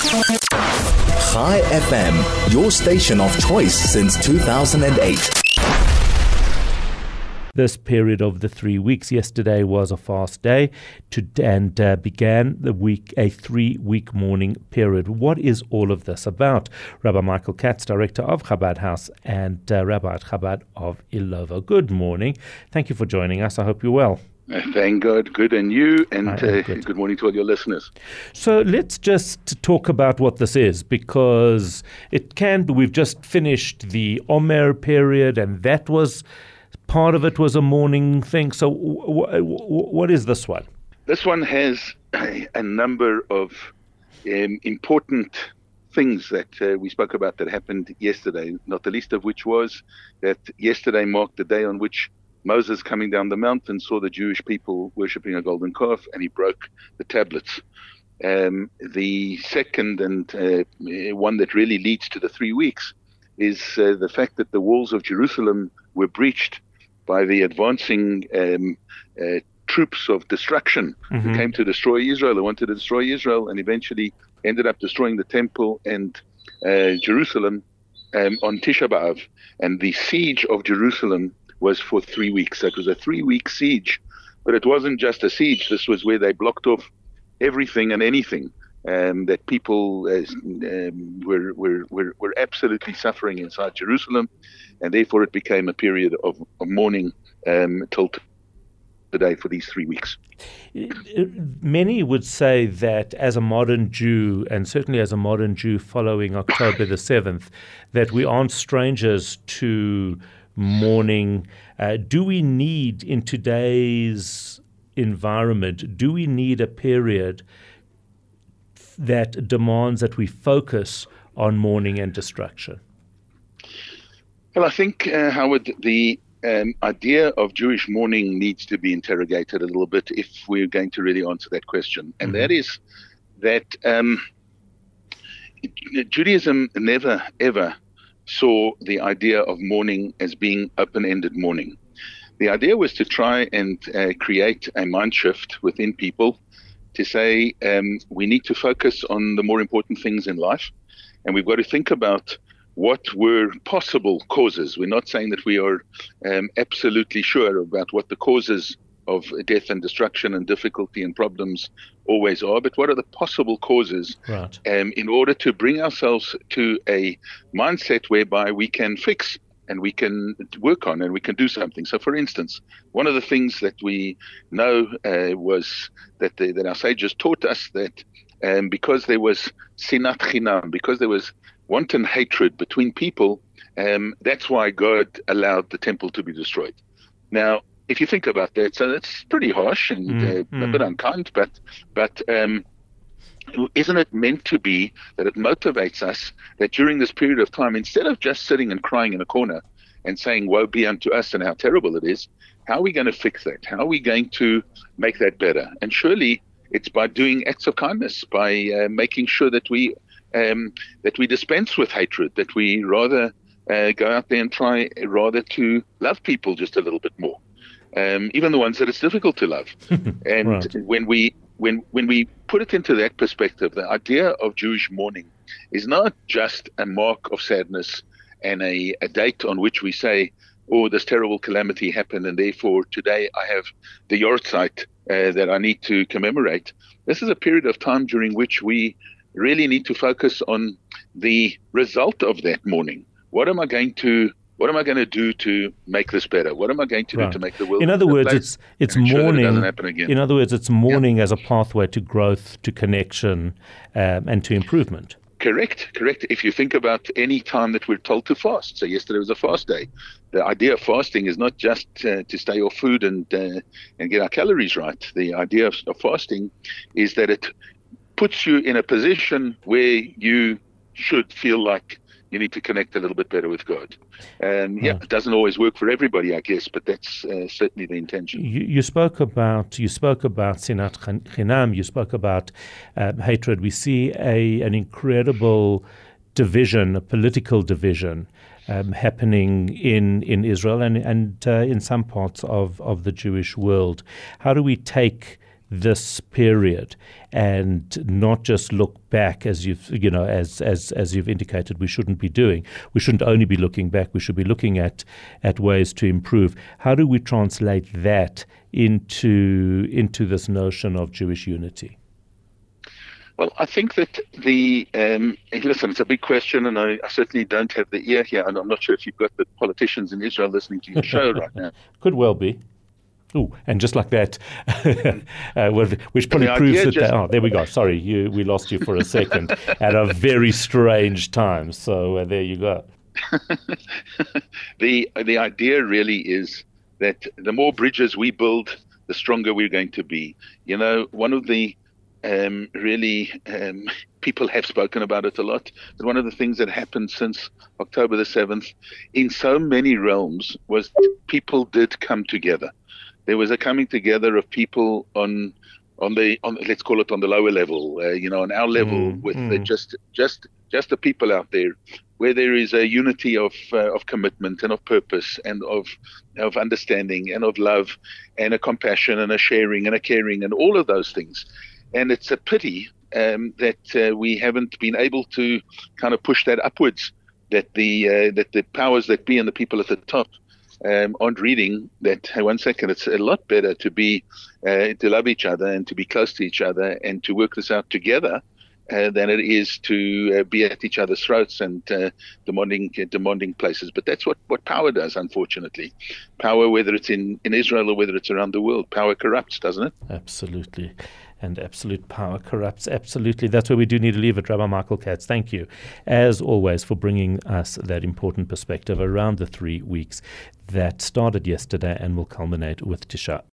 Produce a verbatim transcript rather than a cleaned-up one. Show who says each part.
Speaker 1: Chai F M, your station of choice since two thousand eight.
Speaker 2: This period of the three weeks, yesterday was a fast day to, and uh, began the week, a three-week mourning period. What is all of this about? Rabbi Michael Katz, director of Chabad House and uh, Rabbi at Chabad of Illovo. Good morning. Thank you for joining us. I hope you're well.
Speaker 3: Uh, thank God. Good. And you, and uh,
Speaker 2: good.
Speaker 3: good morning to all your listeners.
Speaker 2: So let's just talk about what this is, because it can be, we've just finished the Omer period, and that was, part of it was a mourning thing. So w- w- what is this one?
Speaker 3: This one has a, a number of um, important things that uh, we spoke about that happened yesterday, not the least of which was that yesterday marked the day on which Moses, coming down the mountain, saw the Jewish people worshipping a golden calf, and he broke the tablets. Um, the second and uh, one that really leads to the three weeks is uh, the fact that the walls of Jerusalem were breached by the advancing um, uh, troops of destruction mm-hmm. who came to destroy Israel. They wanted to destroy Israel and eventually ended up destroying the temple and uh, Jerusalem um, on Tisha B'Av. And the siege of Jerusalem was for three weeks. So it was a three-week siege, but it wasn't just a siege. This was where they blocked off everything and anything um, that people uh, um, were, were were were absolutely suffering inside Jerusalem, and therefore it became a period of, of mourning um, till today for these three weeks.
Speaker 2: Many would say that as a modern Jew, and certainly as a modern Jew following October the seventh, that we aren't strangers to mourning. Uh, do we need, in today's environment, do we need a period that demands that we focus on mourning and destruction?
Speaker 3: Well, I think, uh, Howard, the um, idea of Jewish mourning needs to be interrogated a little bit if we're going to really answer that question. And mm-hmm. that is that um, Judaism never, ever saw the idea of mourning as being open-ended mourning. The idea was to try and uh, create a mind shift within people to say um, we need to focus on the more important things in life, and we've got to think about what were possible causes. We're not saying that we are um, absolutely sure about what the causes of death and destruction and difficulty and problems always are, but what are the possible causes
Speaker 2: right.
Speaker 3: um, in order to bring ourselves to a mindset whereby we can fix and we can work on and we can do something. So, for instance, one of the things that we know uh, was that the, that our sages taught us that um, because there was sinat chinam, because there was wanton hatred between people, um, that's why God allowed the temple to be destroyed. Now, if you think about that, so that's pretty harsh and mm, uh, mm. a bit unkind, but but um, isn't it meant to be that it motivates us that during this period of time, instead of just sitting and crying in a corner and saying, woe be unto us and how terrible it is, how are we going to fix that? How are we going to make that better? And surely it's by doing acts of kindness, by uh, making sure that we um, that we dispense with hatred, that we rather uh, go out there and try rather to love people just a little bit more. Um, even the ones that it's difficult to love. And right. when we when when we put it into that perspective, the idea of Jewish mourning is not just a mark of sadness and a, a date on which we say, oh, this terrible calamity happened, and therefore today I have the Yortzeit uh, that I need to commemorate. This is a period of time during which we really need to focus on the result of that mourning. What am I going to What am I going to do to make this better? What am I going to right. do to make the world
Speaker 2: In other words,
Speaker 3: place?
Speaker 2: it's it's mourning.
Speaker 3: It doesn't happen again.
Speaker 2: In other words, it's mourning
Speaker 3: yeah.
Speaker 2: as a pathway to growth, to connection, um, and to improvement.
Speaker 3: Correct, correct. If you think about any time that we're told to fast, so yesterday was a fast day. The idea of fasting is not just uh, to stay off food and uh, and get our calories right. The idea of, of fasting is that it puts you in a position where you should feel like you need to connect a little bit better with God. Um, yeah, it doesn't always work for everybody, I guess, but that's uh, certainly the intention.
Speaker 2: You, you spoke about you spoke about sinat chinam. You spoke about uh, hatred. We see a an incredible division, a political division, um, happening in in Israel and and uh, in some parts of of the Jewish world. How do we take this period and not just look back, as you've you know as as as you've indicated we shouldn't be doing. We shouldn't only be looking back. We should be looking at at ways to improve. How do we translate that into into this notion of Jewish unity?
Speaker 3: Well, I think that the, um, listen, it's a big question, and I, I certainly don't have the ear here, and I'm not sure if you've got the politicians in Israel listening to your show right now.
Speaker 2: Could well be. Ooh, and just like that, uh, which probably
Speaker 3: the
Speaker 2: proves that,
Speaker 3: just,
Speaker 2: they, oh, there we go. Sorry, you, we lost you for a second at a very strange time. So uh, there you go. the The idea really is that the more bridges we build, the stronger we're going to be. You know, one of the Um, really, um, people have spoken about it a lot. But one of the things that happened since October the seventh in so many realms was people did come together. There was a coming together of people on on the on let's call it on the lower level, uh, you know, on our level mm, with mm. The just just just the people out there, where there is a unity of uh, of commitment and of purpose and of of understanding and of love and a compassion and a sharing and a caring and all of those things. And it's a pity um, that uh, we haven't been able to kind of push that upwards, that the uh, that the powers that be and the people at the top um, aren't reading that, hey, one second, it's a lot better to be uh, to love each other and to be close to each other and to work this out together uh, than it is to uh, be at each other's throats and uh, demanding uh, demanding places. But that's what, what power does, unfortunately. Power, whether it's in, in Israel or whether it's around the world, power corrupts, doesn't it? Absolutely. And absolute power corrupts. Absolutely. That's where we do need to leave it. Rabbi Michael Katz, thank you, as always, for bringing us that important perspective around the three weeks that started yesterday and will culminate with Tisha